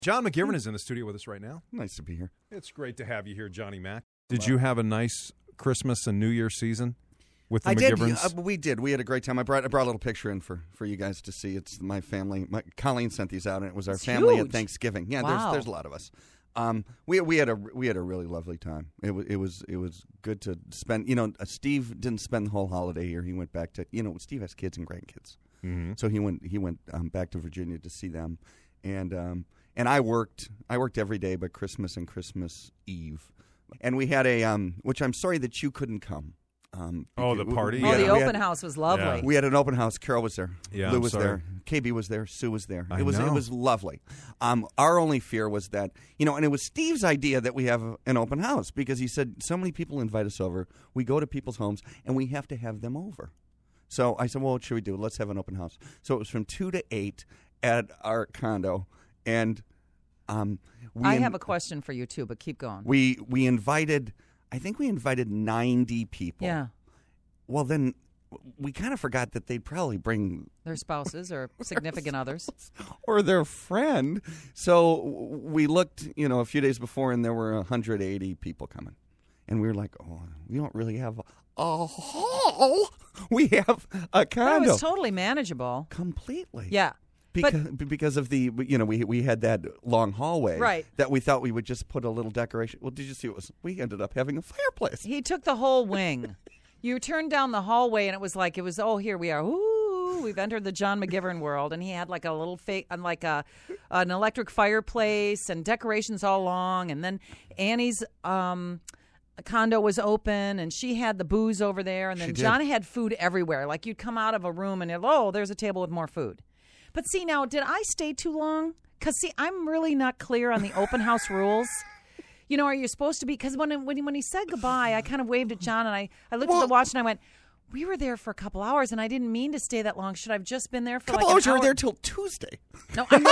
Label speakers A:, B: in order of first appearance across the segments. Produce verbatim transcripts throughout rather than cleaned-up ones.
A: John McGivern is in the studio with us right now.
B: Nice to be here.
A: It's great to have you here, Johnny Mac. Did you have a nice Christmas and New Year season with the
B: I
A: McGiverns?
B: did. Uh, we did. We had a great time. I brought I brought a little picture in for, for you guys to see. It's my family. My, Colleen sent these out, and it was our
C: It's
B: family
C: huge.
B: at Thanksgiving. Yeah,
C: Wow.
B: there's there's a lot of us. Um, we we had a we had a really lovely time. It was it was it was good to spend. You know, uh, Steve didn't spend the whole holiday here. He went back to you know Steve has kids and grandkids,
A: Mm-hmm.
B: so he went he went um, back to Virginia to see them, and um, and I worked I worked every day but Christmas and Christmas Eve, and we had a um, which I'm sorry that you couldn't come. Um,
A: Oh, the
B: we-
A: party?
B: we
C: Oh,
B: had-
C: the
B: we
C: open
B: had-
C: house was lovely.
A: Yeah.
B: We had an open house. Carol was there.
A: Yeah,
B: Lou
A: I'm
B: was
A: sorry.
B: there. K B was there. Sue was there.
A: I
B: it was
A: know.
B: it was lovely. Um, our only fear was that you know, and it was Steve's idea that we have an open house because he said so many people invite us over. We go to people's homes and we have to have them over. So I said, well, what should we do? Let's have an open house. So it was from two to eight at our condo, and um, we
C: I
B: in-
C: have a question for you too, but keep going.
B: we we invited. I think we invited ninety people.
C: yeah,
B: Well, then we kind of forgot that they'd probably bring
C: their spouses or significant others.
B: or their friend. So we looked, you know, a few days before, and there were one hundred eighty people coming. And we were like, oh, we don't really have a hall. We have a
C: But it
B: condo.
C: was totally manageable.
B: Completely.
C: Yeah.
B: Because, because of the, you know, we we had that long hallway.
C: Right.
B: That we thought we would just put a little decoration. Well, did you see what was? We ended up having a fireplace.
C: He took the whole wing. You turned down the hallway, and it was like, it was, oh, here we are. Ooh, we've entered the John McGivern world. And he had like a little fake, like a an electric fireplace and decorations all along. And then Annie's um, condo was open, and she had the booze over there. And
B: She
C: then
B: did.
C: John had food everywhere. Like you'd come out of a room, and you're, oh, there's a table with more food. But see, now, did I stay too long? Because, see, I'm really not clear on the open house rules. You know, are you supposed to be? Because when, when, he- when he said goodbye, I kind of waved at John, and I, I looked at
B: Well-
C: the watch, and I went, we were there for a couple hours, and I didn't mean to stay that long. Should I have just been there for
B: A couple
C: like
B: hours.
C: an
B: You
C: hour?
B: were there till Tuesday.
C: No, I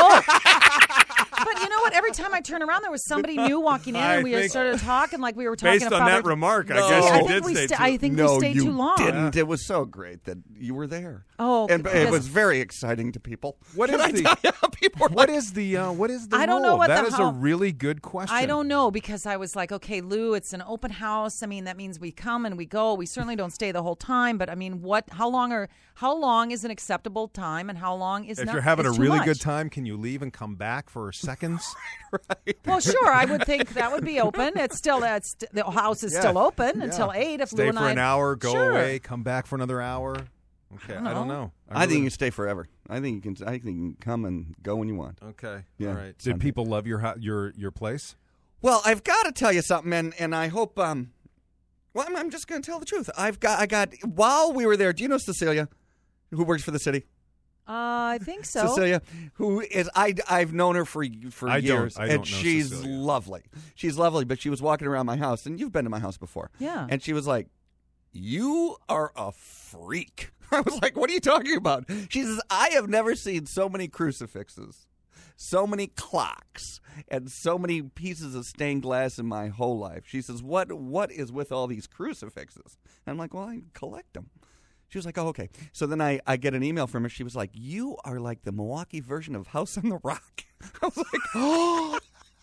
C: know. But you know what? Every time I turn around, there was somebody new walking in,
A: I
C: and we
A: think-
C: started talking like we were talking
A: Based
C: about
A: on that
C: our-
A: remark, I
B: No.
A: guess
C: I
A: you
C: think
A: did
C: we
A: stay
C: sta-
A: too
C: I think
B: no,
C: we stayed
B: you
C: too long.
B: didn't. It was so great that you were there.
C: Oh,
B: and it
C: because-
B: was very exciting to people.
A: What
B: Can
A: is
B: I
A: the-
B: tell you? People were
A: What
B: like,
A: is the uh, what is the
C: I don't know
A: rule?
C: what
A: That
C: the
A: is
C: how-
A: a really good question.
C: I don't know because I was like, okay, Lou, it's an open house. I mean, that means we come and we go. We certainly don't stay the whole time. But I mean, what? How long are? How long is an acceptable time, and how long is
A: If
C: not?
A: you're having a
C: is too
A: really
C: much?
A: good time, can you leave and come back for seconds?
C: Well, sure, I would think that would be open. It's still it's the house is
A: Yeah.
C: still open
A: Yeah.
C: until eight. If
A: Stay
C: Lou and
A: for
C: I,
A: an hour, go
C: Sure.
A: away, come back for another hour. Okay,
C: don't
A: I don't
C: know.
A: know.
B: I think you
A: really-
B: can stay forever. I think you can. I think you can come and go when you want.
A: Okay,
B: Yeah.
A: all right. Did
B: Sunday.
A: people love your hou- your your place?
B: Well, I've got to tell you something, and, and I hope. Um, well, I'm, I'm just going to tell the truth. I've got. I got while we were there. Do you know Cecilia, who works for the city?
C: Uh, I think so.
B: Cecilia, who is I I've known her for for
A: I don't-
B: years,
A: I
B: and
A: don't know
B: she's
A: Cecilia.
B: lovely. She's lovely, but she was walking around my house, and you've been to my house before.
C: Yeah.
B: And she was like, "You are a freak." I was like, "What are you talking about?" She says, "I have never seen so many crucifixes, so many clocks, and so many pieces of stained glass in my whole life." She says, "What what is with all these crucifixes?" And I'm like, "Well, I collect them." She was like, "Oh, okay." So then I, I get an email from her. She was like, "You are like the Milwaukee version of House on the Rock." I was like, "Oh,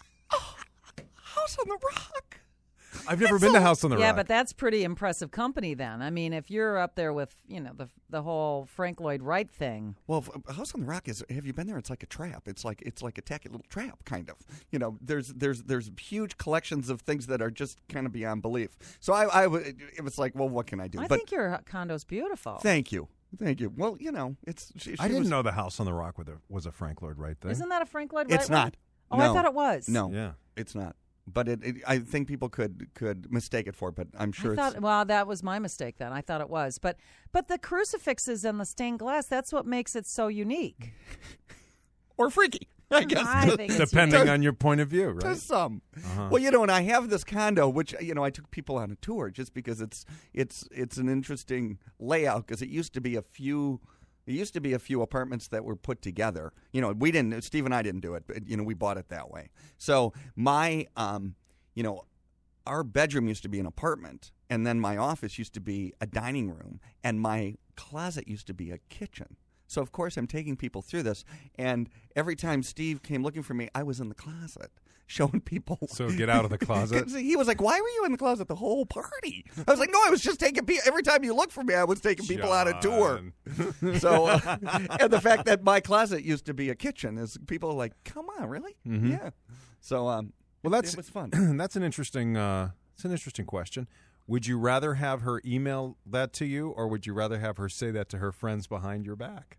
B: House on the Rock."
A: I've never been to House on the
C: Yeah,
A: Rock.
C: but that's pretty impressive company then. I mean, if you're up there with, you know, the the whole Frank Lloyd Wright thing.
B: Well, f- House on the Rock is. Have you been there? It's like a trap. It's like it's like a tacky little trap, kind of. You know, there's there's there's huge collections of things that are just kind of beyond belief. So I, I w- it was like, well, what can I do?
C: I
B: but
C: think your condo's beautiful.
B: thank you, thank you. Well, you know, it's. She, she
A: I didn't
B: was,
A: know the House on the Rock was a, was a Frank Lloyd Wright thing.
C: Isn't that a Frank Lloyd Wright
B: It's
C: one?
B: not.
C: Oh,
B: No.
C: I thought it was.
B: No,
A: Yeah.
B: it's not. But it, it, I think people could could mistake it for it. But I'm sure
C: I
B: it's.
C: thought, well, that was my mistake then. I thought it was. But but the crucifixes and the stained glass, that's what makes it so unique.
B: or freaky, I guess.
C: I
B: to-
C: think it's
A: Depending
C: unique.
A: on your point of view,
B: To
A: right?
B: some.
A: Uh-huh.
B: Well, you know, and I have this condo, which you know, I took people on a tour just because it's it's it's an interesting layout because it used to be a few. It used to be a few apartments that were put together. You know, we didn't. Steve and I didn't do it, but you know, we bought it that way. So my, um, you know, our bedroom used to be an apartment, and then my office used to be a dining room, and my closet used to be a kitchen. So, of course, I'm taking people through this. And every time Steve came looking for me, I was in the closet showing people.
A: So get out of the closet.
B: He was like, why were you in the closet the whole party? I was like, no, I was just taking people. Every time you look for me, I was taking people out on tour. So, uh, and the fact that my closet used to be a kitchen is people are like, come on, really?
A: Mm-hmm.
B: Yeah. So, um,
A: well, that's
B: it was fun.
A: That's an interesting. Uh, it's an interesting question. Would you rather have her email that to you, or would you rather have her say that to her friends behind your back?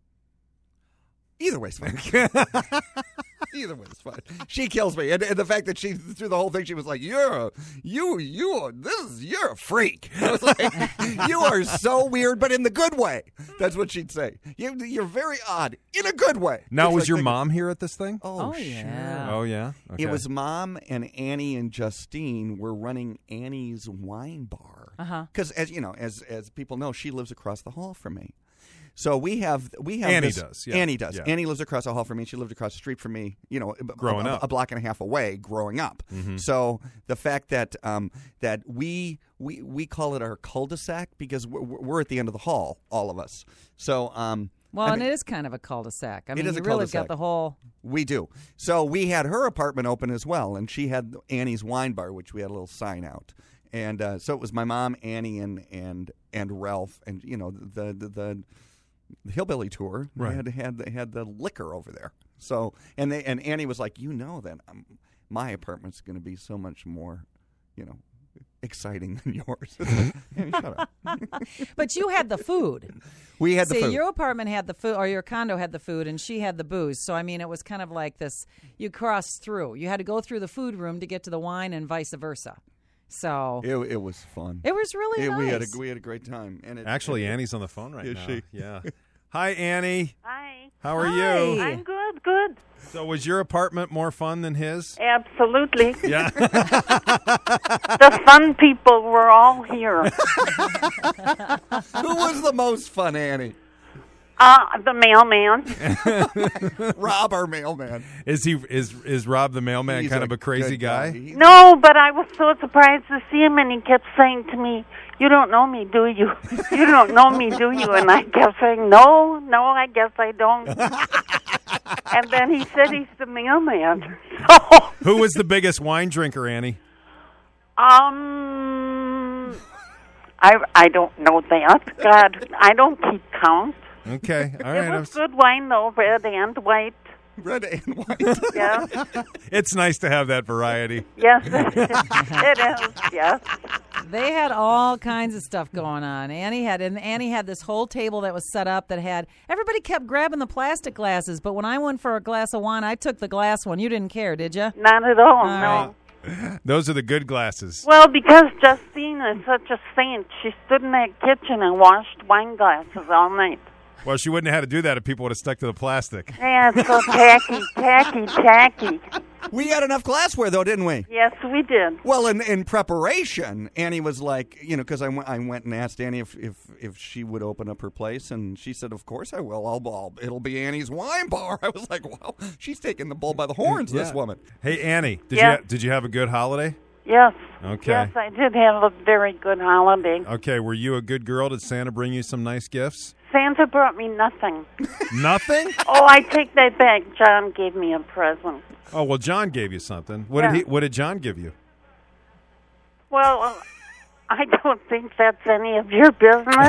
B: Either way's fine. Either way's fine. She kills me, and, and the fact that she through the whole thing, she was like, "You're a, you, you, are, this, is, you're a freak." I was like, "You are so weird, but in the good way." That's what she'd say. You, you're very odd in a good way.
A: Now,
B: It's
A: was
B: like
A: your
B: thinking,
A: mom here at this thing?
B: Oh,
C: Oh,
B: sure.
C: yeah.
A: Oh yeah. Okay.
B: It was Mom and Annie and Justine were running Annie's wine bar.
C: Uh-huh.
B: Because as you know, as as people know, she lives across the hall from me. So we have we have
A: Annie
B: this-
A: does, yeah.
B: Annie does.
A: Yeah.
B: Annie lives across the hall from me. She lived across the street from me. You know, a-
A: Growing
B: a,
A: up.
B: a block and a half away. Growing up.
A: Mm-hmm.
B: So the fact that um, that we we we call it our cul-de-sac because we're, we're at the end of the hall, all of us. So um,
C: Well,
B: I
C: and
B: mean,
C: it is kind of a cul-de-sac. I mean,
B: is
C: you
B: a
C: really
B: cul-de-sac.
C: got the whole.
B: we do. So we had her apartment open as well, and she had Annie's wine bar, which we had a little sign out. And uh, so it was my mom, Annie, and and and Ralph, and you know the the. the The hillbilly tour
A: Right.
B: had had the, had the liquor over there. So and they and Annie was like, you know that um, my apartment's going to be so much more, you know, exciting than yours. Annie, shut up.
C: But you had the food.
B: We had the
C: See,
B: food.
C: your apartment had the food, or your condo had the food, and she had the booze. So, I mean, it was kind of like this. You crossed through. You had to go through the food room to get to the wine, and vice versa. So
B: It, it was fun.
C: it was really
B: It-
C: nice.
B: We had a we had a great time. And it,
A: Actually,
B: it,
A: Annie's on the phone right
B: Is
A: now.
B: she?
A: Yeah. Hi, Annie.
D: Hi.
A: How are
C: Hi.
A: you?
D: I'm good, good.
A: So, was your apartment more fun than his?
D: Absolutely.
A: Yeah.
D: The fun people were all here.
B: who was the most fun, Annie?
D: Uh, the mailman.
B: Rob, our mailman.
A: Is he is is Rob the mailman
B: He's
A: kind of a crazy
B: good
A: guy?
B: He-
D: No, but I was so surprised to see him, and he kept saying to me, "You don't know me, do you? You don't know me, do you?" And I kept saying, "No, no, I guess I don't." And then he said he's the mailman. So,
A: Who was the biggest wine drinker, Annie?
D: um, I I don't know that. God, I don't keep count.
A: Okay. All
D: It
A: right. I
D: was
A: was-
D: good wine though, red and white.
B: Red and white.
D: Yeah.
A: It's nice to have that variety.
D: Yes, it is. Yes.
C: They had all kinds of stuff going on. Annie had, and Annie had this whole table that was set up that had everybody kept grabbing the plastic glasses. But when I went for a glass of wine, I took the glass one. You didn't care, did you?
D: Not at all.
C: All
D: no.
C: right.
A: Those are the good glasses.
D: Well, because Justine is such a saint, she stood in that kitchen and washed wine glasses all night.
A: Well, she wouldn't have had to do that if people would have stuck to the plastic.
D: Yeah, it's so tacky, tacky, tacky.
B: We had enough glassware, though, didn't we?
D: Yes, we did.
B: Well, in in preparation, Annie was like, you know, because I went, I went and asked Annie if, if if she would open up her place, and she said, "Of course I will. I'll, I'll it'll be Annie's wine bar." I was like, "Wow, she's taking the bull by the horns, this
A: Yeah.
B: woman."
A: Hey, Annie, did
D: Yeah.
A: you did you have a good holiday?
D: Yes.
A: Okay.
D: Yes, I did have a very good holiday.
A: Okay, were you a good girl? Did Santa bring you some nice gifts?
D: Santa brought me nothing.
A: Nothing?
D: Oh, I take that back. John gave me a present.
A: Oh, well, John gave you something. What
D: Yeah.
A: did he what did John give you?
D: Well, uh, I don't think that's any of your business.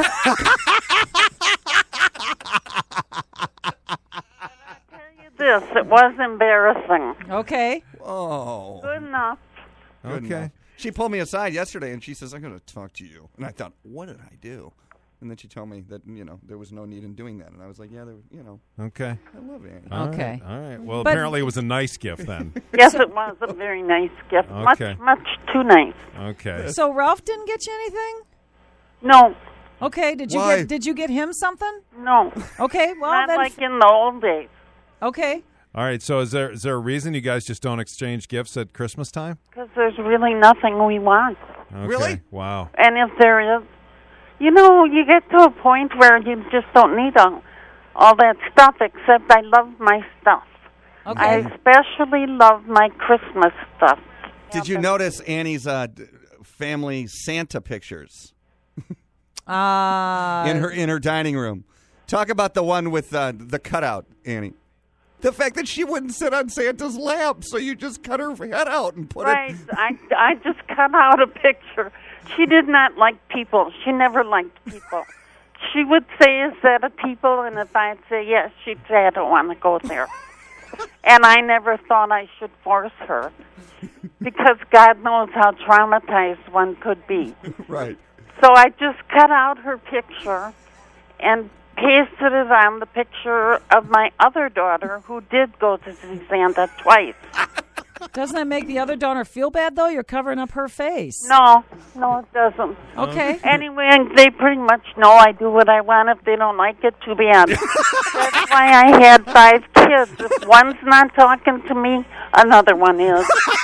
D: This, it was embarrassing.
C: Okay.
B: Oh,
D: Good enough.
B: good
A: Okay.
B: enough. She pulled me aside yesterday, and she says, "I'm going to talk to you." And I thought, "What did I do?" And then she told me that you know there was no need in doing that, and I was like, "Yeah, there, you know,
A: Okay.
B: I love Annie."
A: All
C: Okay.
A: right, All right. Well,
C: But-
A: apparently it was a nice gift then.
D: Yes, it was a very nice gift.
A: Okay.
D: Much, much too nice.
A: Okay.
C: So Ralph didn't get you anything?
D: No,
C: Okay. Did you
B: Why?
C: get Did you get him something?
D: no.
C: Okay. Well,
D: Not
C: then.
D: like in the old days.
C: okay.
A: All right. So is there is there a reason you guys just don't exchange gifts at Christmas time?
D: Because there's really nothing we want.
A: Okay.
B: Really?
A: Wow.
D: And if there is, you know, you get to a point where you just don't need all, all that stuff, except I love my stuff.
C: Okay.
D: I especially love my Christmas stuff.
B: Did you notice Annie's uh, d- family Santa pictures
C: Uh,
B: in her in her dining room? Talk about the one with uh, the cutout, Annie. The fact that she wouldn't sit on Santa's lap, so you just cut her head out and put
D: Right.
B: it.
D: I, I just cut out a picture. She did not like people. She never liked people. She would say, is that a people? And if I'd say yes, she'd say, I don't want to go there. And I never thought I should force her because God knows how traumatized one could be.
B: Right.
D: So I just cut out her picture and pasted it on the picture of my other daughter who did go to see Santa twice.
C: Doesn't that make the other daughter feel bad, though? You're covering up her face.
D: No, no, it doesn't.
C: Okay.
D: Anyway, they pretty much know I do what I want. If they don't like it, too bad. That's why I had five kids. If one's not talking to me, another one is.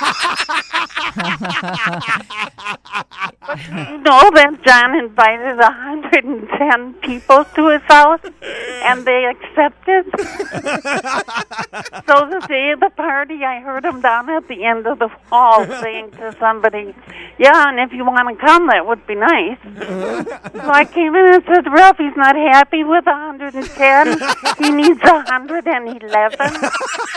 D: But you know that John invited one hundred ten people to his house, and they accepted. So the day of the party, I heard him down at the end of the hall saying to somebody, yeah, and if you want to come, that would be nice. So I came in and said, Ralph, he's not happy with one hundred ten. He needs one hundred eleven.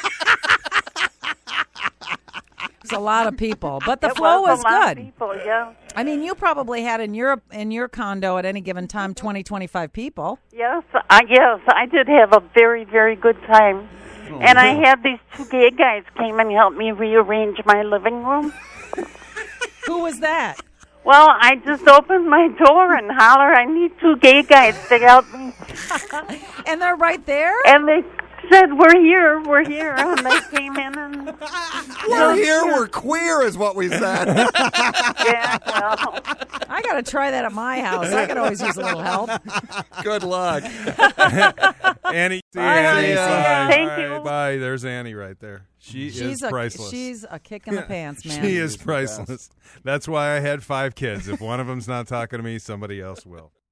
C: It was a lot of people, but the
D: It
C: flow
D: was
C: was,
D: a lot of
C: good.
D: people, yeah.
C: I mean, you probably had in your in your condo at any given time twenty, twenty-five people.
D: Yes, I yes, I did have a very, very good time.
B: Oh,
D: and I
B: yeah.
D: had these two gay guys came and helped me rearrange my living room.
C: Who was that?
D: Well, I just opened my door and holler, I need two gay guys to help me.
C: And they're right there?
D: And they said, we're here, we're here. And they came in and...
B: We're here, we're queer, is what we said.
D: Yeah, well...
C: I got to try that at my house. I could always use a little help.
B: Good luck.
A: Annie, see you,
C: Bye,
A: Annie.
C: Annie.
A: Bye.
D: Thank
A: Bye.
D: you.
A: Bye. There's Annie right there. She
C: She's
A: is
C: a
A: priceless.
C: she's a kick in the pants, man.
A: She is priceless. That's why I had five kids. If one of them's not talking to me, somebody else will.